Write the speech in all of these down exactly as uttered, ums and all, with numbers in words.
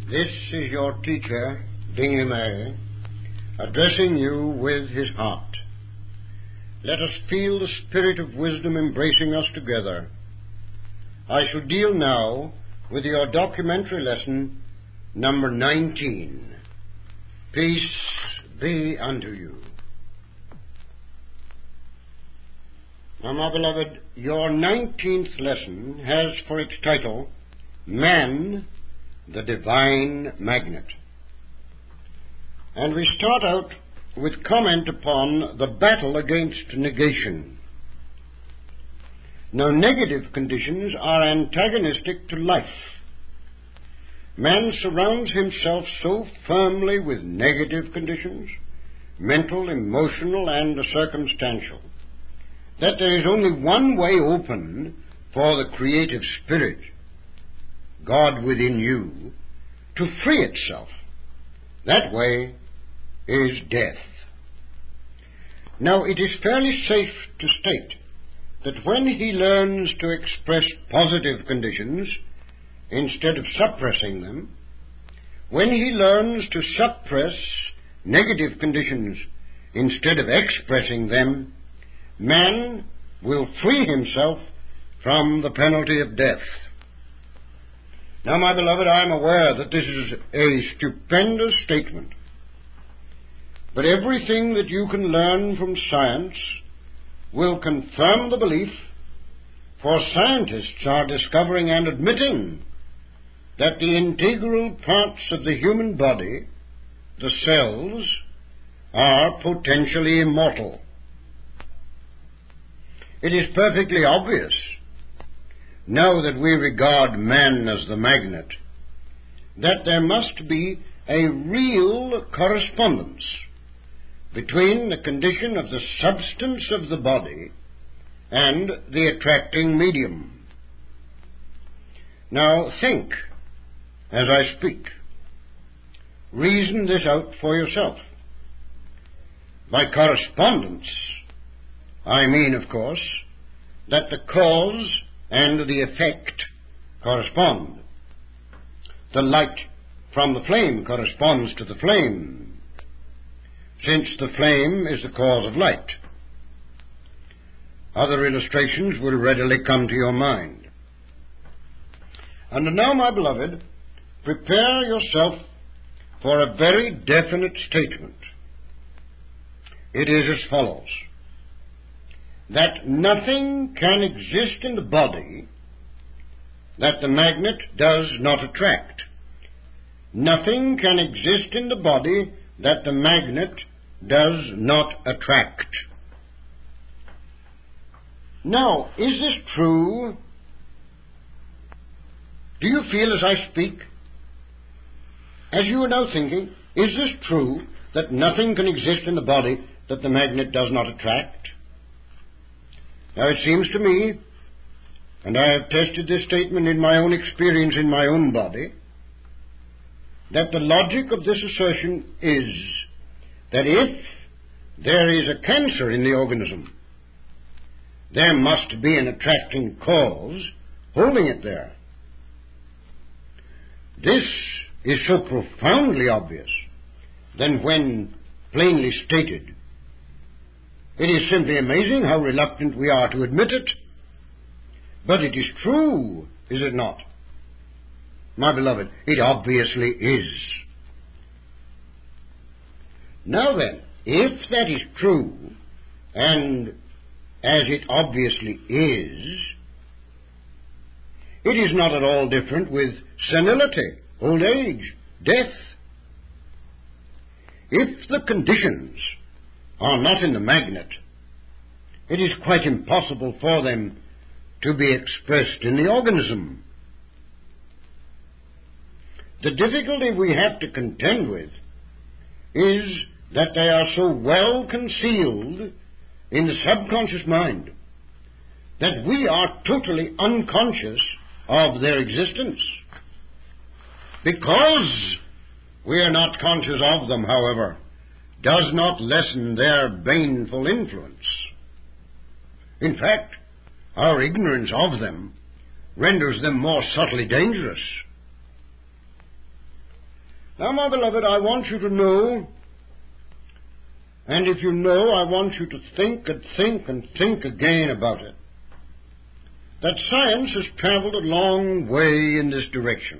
This is your teacher, Bingley Murray, addressing you with his heart. Let us feel the spirit of wisdom embracing us together. I shall deal now with your documentary lesson number nineteen. Peace be unto you. Now, my beloved, your nineteenth lesson has for its title, Man, the Divine Magnet. And we start out with comment upon the battle against negation. Now, negative conditions are antagonistic to life. Man surrounds himself so firmly with negative conditions, mental, emotional, and circumstantial, that there is only one way open for the creative spirit, God within you, to free itself. That way is death. Now, it is fairly safe to state that when he learns to express positive conditions instead of suppressing them, when he learns to suppress negative conditions instead of expressing them, man will free himself from the penalty of death. Now, my beloved, I am aware that this is a stupendous statement, but everything that you can learn from science will confirm the belief, for scientists are discovering and admitting that the integral parts of the human body, the cells, are potentially immortal. It is perfectly obvious, now that we regard man as the magnet, that there must be a real correspondence between the condition of the substance of the body and the attracting medium. Now think as I speak. Reason this out for yourself. By correspondence, I mean, of course, that the cause and the effect correspond. The light from the flame corresponds to the flame, since the flame is the cause of light. Other illustrations will readily come to your mind. And now, my beloved, prepare yourself for a very definite statement. It is as follows: that nothing can exist in the body that the magnet does not attract. Nothing can exist in the body that the magnet does not attract. Now, is this true? Do you feel as I speak? As you are now thinking, is this true that nothing can exist in the body that the magnet does not attract? Now, it seems to me, and I have tested this statement in my own experience in my own body, that the logic of this assertion is that if there is a cancer in the organism, there must be an attracting cause holding it there. This is so profoundly obvious that when plainly stated, it is simply amazing how reluctant we are to admit it. But it is true, is it not? My beloved, it obviously is. Now then, if that is true, and as it obviously is, it is not at all different with senility, old age, death. If the conditions are not in the magnet, it is quite impossible for them to be expressed in the organism. The difficulty we have to contend with is that they are so well concealed in the subconscious mind that we are totally unconscious of their existence. Because we are not conscious of them, however, does not lessen their baneful influence. In fact, our ignorance of them renders them more subtly dangerous. Now, my beloved, I want you to know, and if you know, I want you to think and think and think again about it, that science has traveled a long way in this direction.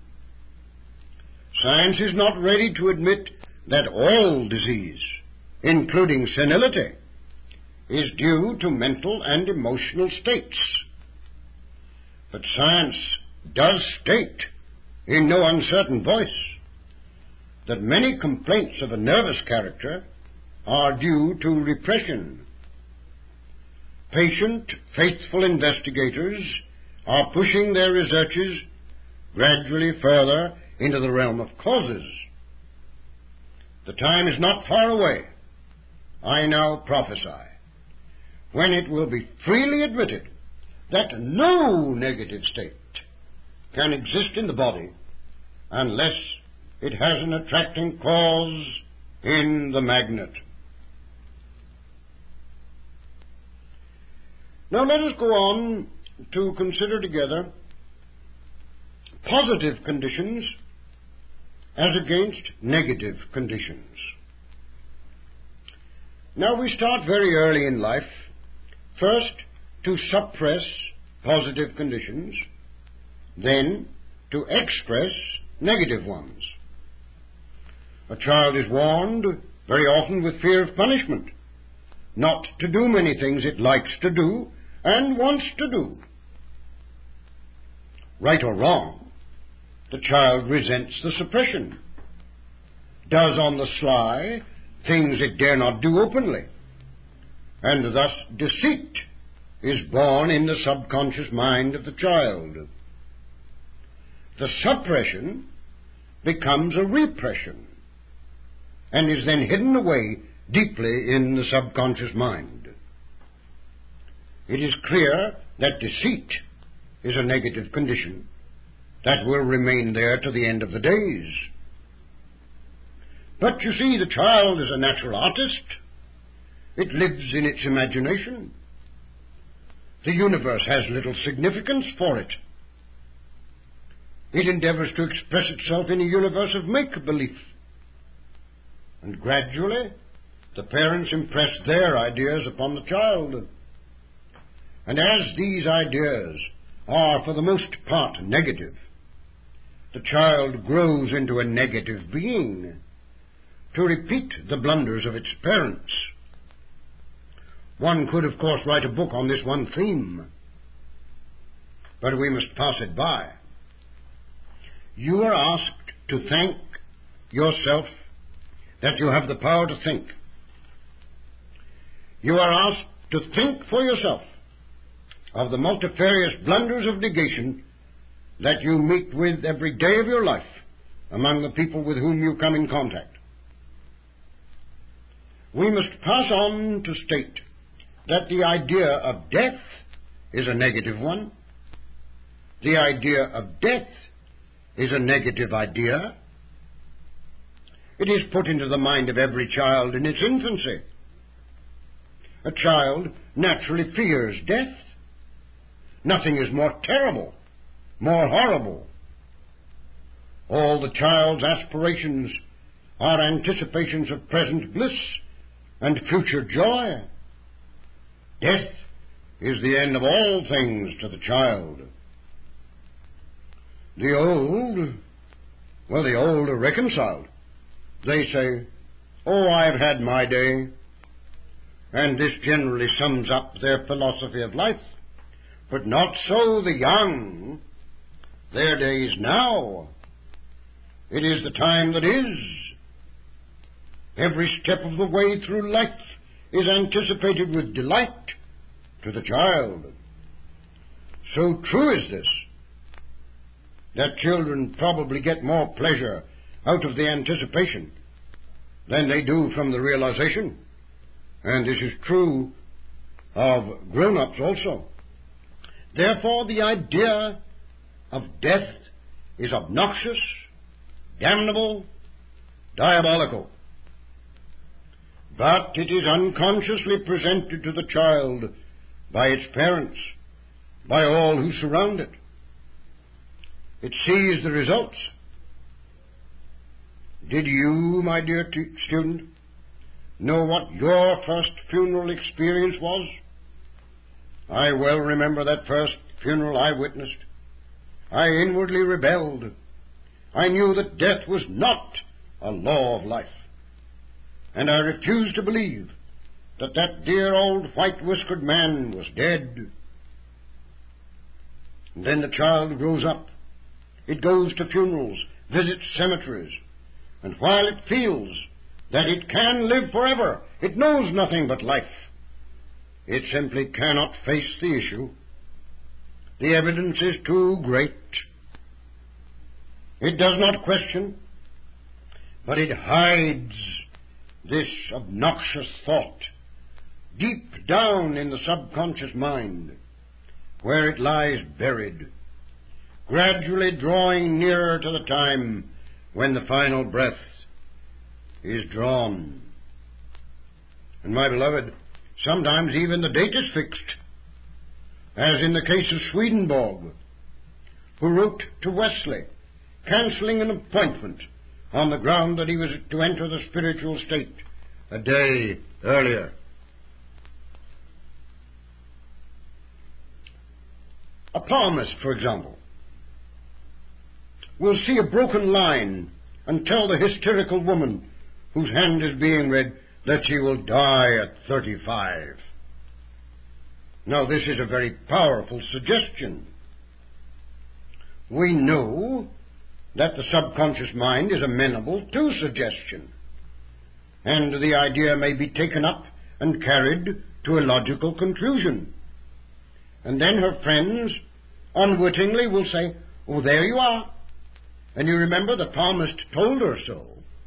Science is not ready to admit that all disease, including senility, is due to mental and emotional states. But science does state, in no uncertain voice, that many complaints of a nervous character are due to repression. Patient, faithful investigators are pushing their researches gradually further into the realm of causes. The time is not far away, I now prophesy, when it will be freely admitted that no negative state can exist in the body unless it has an attracting cause in the magnet. Now let us go on to consider together positive conditions as against negative conditions. Now we start very early in life, first to suppress positive conditions, then to express negative ones. A child is warned, very often with fear of punishment, not to do many things it likes to do and wants to do. Right or wrong, the child resents the suppression, does on the sly things it dare not do openly, and thus deceit is born in the subconscious mind of the child. The suppression becomes a repression, and is then hidden away deeply in the subconscious mind. It is clear that deceit is a negative condition that will remain there to the end of the days. But you see, the child is a natural artist. It lives in its imagination. The universe has little significance for it. It endeavors to express itself in a universe of make-believe. And gradually, the parents impress their ideas upon the child. And as these ideas are for the most part negative, the child grows into a negative being to repeat the blunders of its parents. One could, of course, write a book on this one theme, but we must pass it by. You are asked to thank yourself that you have the power to think. You are asked to think for yourself of the multifarious blunders of negation that you meet with every day of your life among the people with whom you come in contact. We must pass on to state that the idea of death is a negative one. The idea of death is a negative idea. It is put into the mind of every child in its infancy. A child naturally fears death. Nothing is more terrible, more horrible. All the child's aspirations are anticipations of present bliss and future joy. Death is the end of all things to the child. The old, well, the old are reconciled. They say, "Oh, I've had my day." And this generally sums up their philosophy of life. But not so the young. Their day is now. It is the time that is. Every step of the way through life is anticipated with delight to the child. So true is this, that children probably get more pleasure out of the anticipation than they do from the realization. And this is true of grown-ups also. Therefore, the idea of death is obnoxious, damnable, diabolical. But it is unconsciously presented to the child by its parents, by all who surround it. It sees the results. Did you, my dear t- student, know what your first funeral experience was? I well remember that first funeral I witnessed. I inwardly rebelled. I knew that death was not a law of life, and I refused to believe that that dear old white-whiskered man was dead. And then the child grows up. It goes to funerals, visits cemeteries, and while it feels that it can live forever, it knows nothing but life. It simply cannot face the issue. The evidence is too great. It does not question, but it hides this obnoxious thought deep down in the subconscious mind, where it lies buried, gradually drawing nearer to the time when the final breath is drawn. And my beloved, sometimes even the date is fixed, as in the case of Swedenborg, who wrote to Wesley, cancelling an appointment on the ground that he was to enter the spiritual state a day earlier. A palmist, for example, will see a broken line and tell the hysterical woman whose hand is being read that she will die at thirty-five. Now, this is a very powerful suggestion. We know that the subconscious mind is amenable to suggestion, and the idea may be taken up and carried to a logical conclusion. And then her friends unwittingly will say, "Oh, there you are. And you remember the palmist told her so."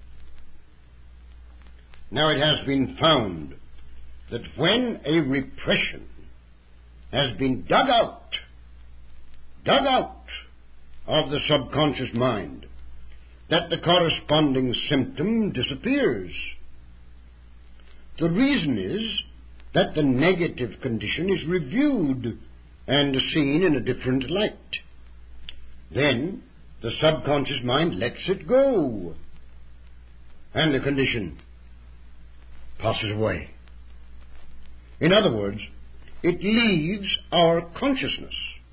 Now, it has been found that when a repression has been dug out, dug out of the subconscious mind, that the corresponding symptom disappears. The reason is that the negative condition is reviewed and seen in a different light. Then the subconscious mind lets it go, and the condition passes away. In other words, it leaves our consciousness